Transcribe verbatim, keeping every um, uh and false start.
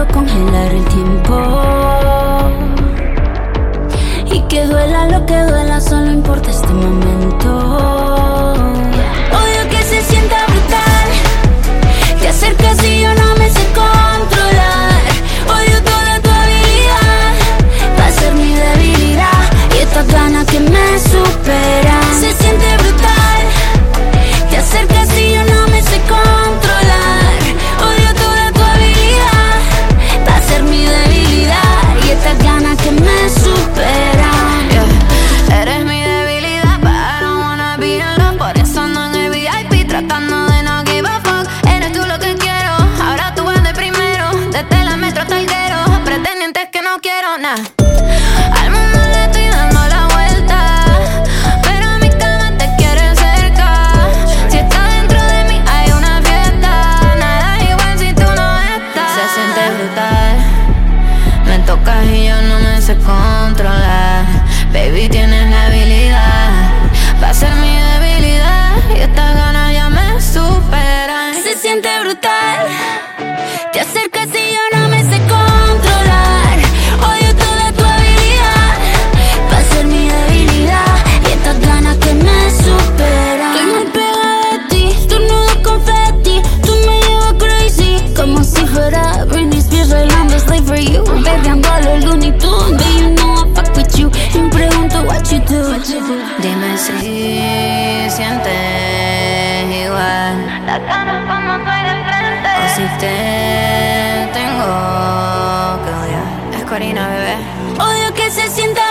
congelar el tiempo. Y que duela lo que duela, solo importa este momento. Odio que se sienta brutal. Te acercas y yo no me sé controlar. Odio toda tu habilidad. Va a ser mi debilidad. Y estas ganas que me superan. Se siente brutal. Te acercas y yo no me sé controlar. Odio toda tu habilidad. Va a ser mi debilidad. Y estas ganas que me superan. Yeah. Eres mi debilidad, but I don't wanna be in love. Por eso ando en el V I P tratando de no give a fuck. Eres tú lo que quiero, ahora tú andas primero. Desde la metro hasta el guero, pretendientes que no quiero, nah. Al mundo le estoy dando la vuelta, pero a mi cama te quiere cerca. Si estás dentro de mí hay una fiesta. Nada igual si tú no estás. Se siente brutal. Me tocas y yo no me sé controlar. Baby, tienes la habilidad. Va a ser mi debilidad. Y estas ganas ya me superan. Se siente brutal. Te acercas y yo no me sé controlar. Odio toda tu habilidad. Va a ser mi debilidad. Y estas ganas que me superan. Estoy muy pegada de ti, tu nudo confetti. Tú me llevas crazy, como si fuera Britney Spears bailando Slave for you. Baby, ando a los Looney Tunes, baby, you know I fuck with you. Y me pregunto what you do. Dime si sientes igual. Las ganas cuando estoy de frente. O si te tengo que odiar. Es Corina, bebé. Odio que se sienta